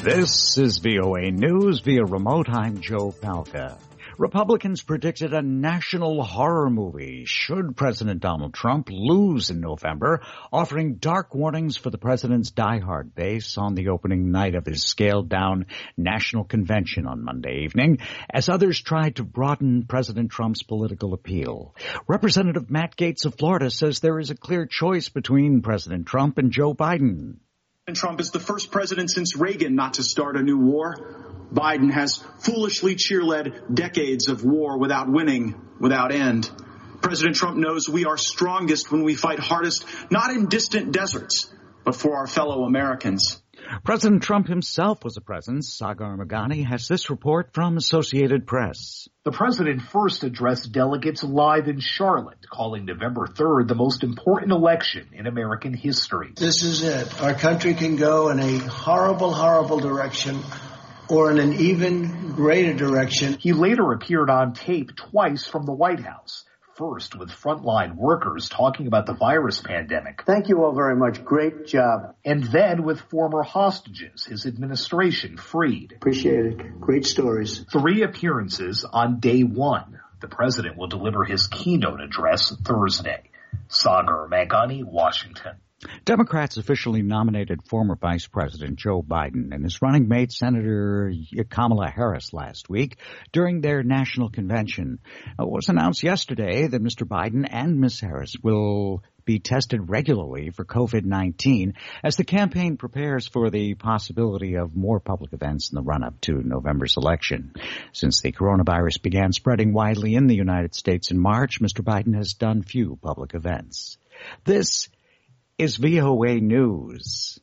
This is VOA News via remote. I'm Joe Palca. Republicans predicted a national horror movie should President Donald Trump lose in November, offering dark warnings for the president's diehard base on the opening night of his scaled-down national convention on Monday evening, as others tried to broaden President Trump's political appeal. Representative Matt Gaetz of Florida says there is a clear choice between President Trump and Joe Biden. Trump is the first president since Reagan not to start a new war. Biden has foolishly cheerled decades of war without winning, without end. President Trump knows we are strongest when we fight hardest, not in distant deserts, but for our fellow Americans. President Trump himself was a presence. Sagar Meghani has this report from Associated Press. The president first addressed delegates live in Charlotte, calling November 3rd the most important election in American history. This is it. Our country can go in a horrible, horrible direction, or in an even greater direction. He later appeared on tape twice from the White House. First, with frontline workers talking about the virus pandemic. Thank you all very much. Great job. And then with former hostages his administration freed. Appreciate it. Great stories. 3 appearances on day 1. The president will deliver his keynote address Thursday. Sagar Meghani, Washington. Democrats officially nominated former Vice President Joe Biden and his running mate Senator Kamala Harris last week during their national convention. It was announced yesterday that Mr. Biden and Ms. Harris will be tested regularly for COVID-19 as the campaign prepares for the possibility of more public events in the run-up to November's election. Since the coronavirus began spreading widely in the United States in March, Mr. Biden has done few public events. This is VOA News.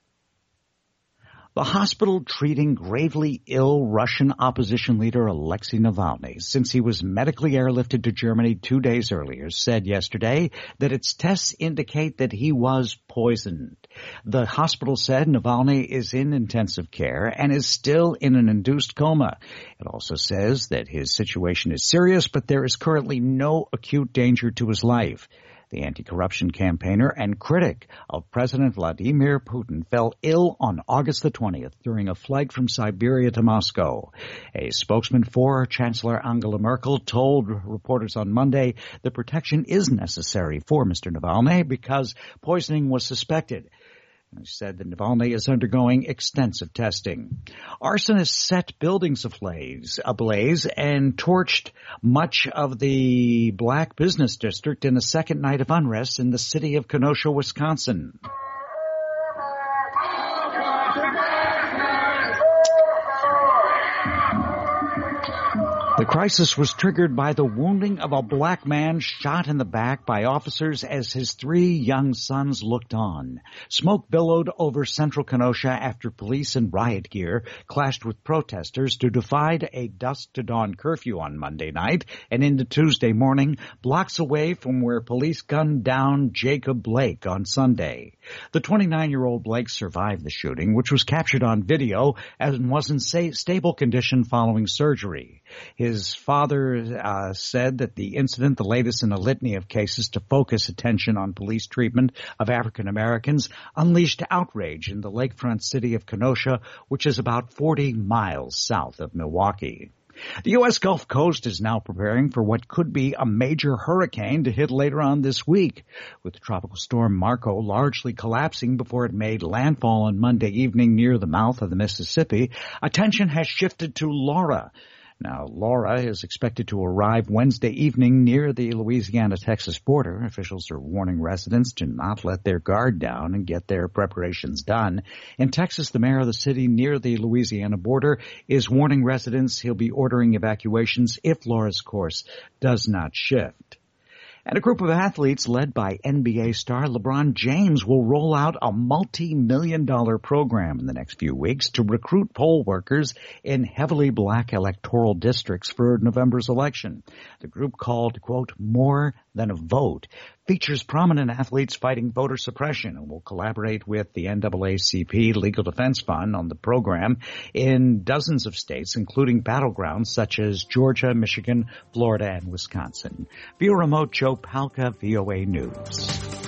The hospital treating gravely ill Russian opposition leader Alexei Navalny, since he was medically airlifted to Germany 2 days earlier, said yesterday that its tests indicate that he was poisoned. The hospital said Navalny is in intensive care and is still in an induced coma. It also says that his situation is serious, but there is currently no acute danger to his life. The anti-corruption campaigner and critic of President Vladimir Putin fell ill on August the 20th during a flight from Siberia to Moscow. A spokesman for Chancellor Angela Merkel told reporters on Monday that protection is necessary for Mr. Navalny because poisoning was suspected. He said that Navalny is undergoing extensive testing. Arsonists set buildings ablaze and torched much of the black business district in the second night of unrest in the city of Kenosha, Wisconsin. The crisis was triggered by the wounding of a black man shot in the back by officers as his 3 young sons looked on. Smoke billowed over central Kenosha after police in riot gear clashed with protesters to defy a dusk-to-dawn curfew on Monday night and into Tuesday morning, blocks away from where police gunned down Jacob Blake on Sunday. The 29-year-old Blake survived the shooting, which was captured on video and was in stable condition following surgery. His father said that the incident, the latest in a litany of cases to focus attention on police treatment of African Americans, unleashed outrage in the lakefront city of Kenosha, which is about 40 miles south of Milwaukee. The U.S. Gulf Coast is now preparing for what could be a major hurricane to hit later on this week, with Tropical Storm Marco largely collapsing before it made landfall on Monday evening near the mouth of the Mississippi. Attention has shifted to Laura. Now, Laura is expected to arrive Wednesday evening near the Louisiana-Texas border. Officials are warning residents to not let their guard down and get their preparations done. In Texas, the mayor of the city near the Louisiana border is warning residents he'll be ordering evacuations if Laura's course does not shift. And a group of athletes led by NBA star LeBron James will roll out a multi-million-dollar program in the next few weeks to recruit poll workers in heavily black electoral districts for November's election. The group called, quote, More Than a Vote features prominent athletes fighting voter suppression and will collaborate with the NAACP Legal Defense Fund on the program in dozens of states, including battlegrounds such as Georgia, Michigan, Florida, and Wisconsin. Via remote, Joe Palca, VOA News.